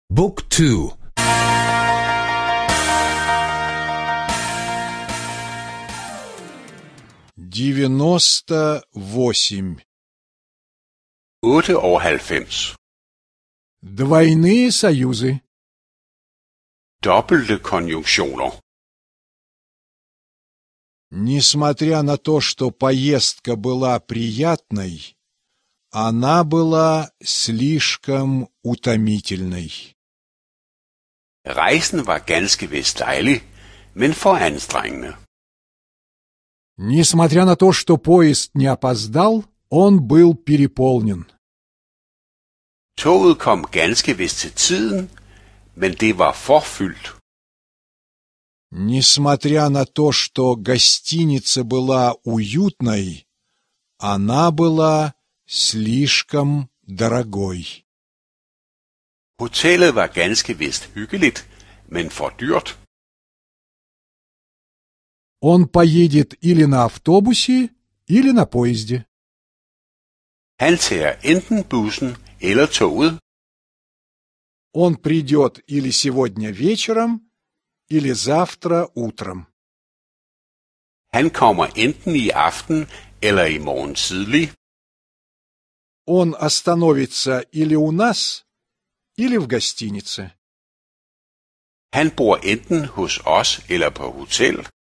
บุ๊กทู 98. 98. Двойные союзы. Dobbelte konjunktioner. Несмотря на то, что поездка была приятной, она была слишком утомительной. Rejsen var ganske vist dejlig, men for anstrengende. Несмотря на то, что поезд не опоздал, он был переполнен. Toget kom ganske vist til tiden, men det var forfyldt. Несмотря на то, что гостиница была уютной, она была слишком дорогой. Hotellet var ganske vist hyggeligt, men for dyrt. Он поедет или на автобусе, или на поезде. Han tager enten bussen eller toget. Он придет или сегодня вечером, или завтра утром. Han kommer enten i aften eller i morgen tidlig. Он остановится или у нас, или в гостинице. Han bor enten hos os eller på hotel.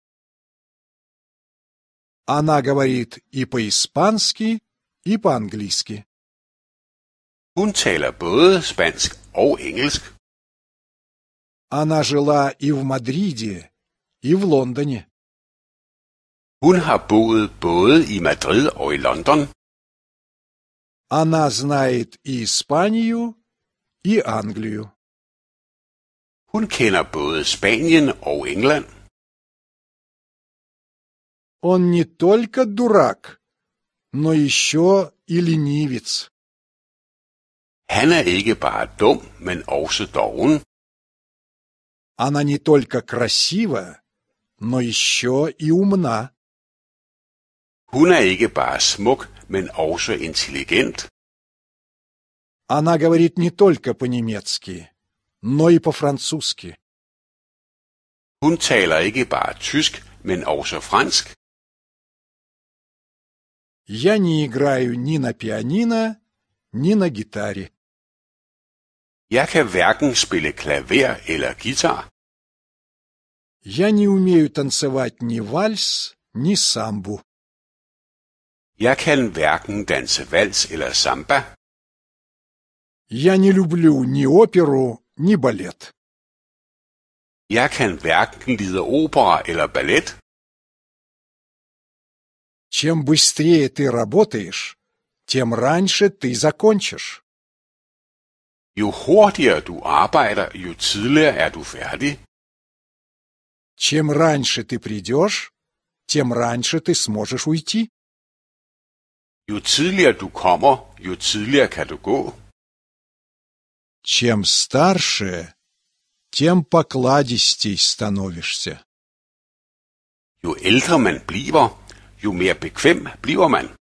Она говорит и по-испански, и по-английски. Hun taler både spansk og engelsk. Она жила и в Мадриде, и в Лондоне. Hun har boet både i Madrid og i London. Она знает и Испанию, и Англию. Hun kender både Spanien og England. Он не только дурак, но еще и ленивец. Han er ikke bare dum, men også doven. Она не только красива, но еще и умна. Hun er ikke bare smuk, men også intelligent. Она говорит не только по-немецки, но и по-французски. Hun taler ikke bare tysk, men også fransk. Я не играю ни на пианино, ни на гитаре. Jeg kan hverken spille klaver eller guitar. Я не умею танцевать ни вальс, ни самбу. Jeg kan hverken danse vals eller samba. Я не люблю ни оперу, ни балет. Jeg kan hverken lide opera eller ballet. Чем быстрее ты работаешь, тем раньше ты закончишь. Jo hurtigere du arbejder, jo tidligere er du færdig. Чем раньше ты придешь, тем раньше ты сможешь уйти. Jo tidligere du kommer, jo tidligere kan du gå. Чем старше, тем покладистей становишься. Jo ældre man bliver, jo mere bekvem bliver man.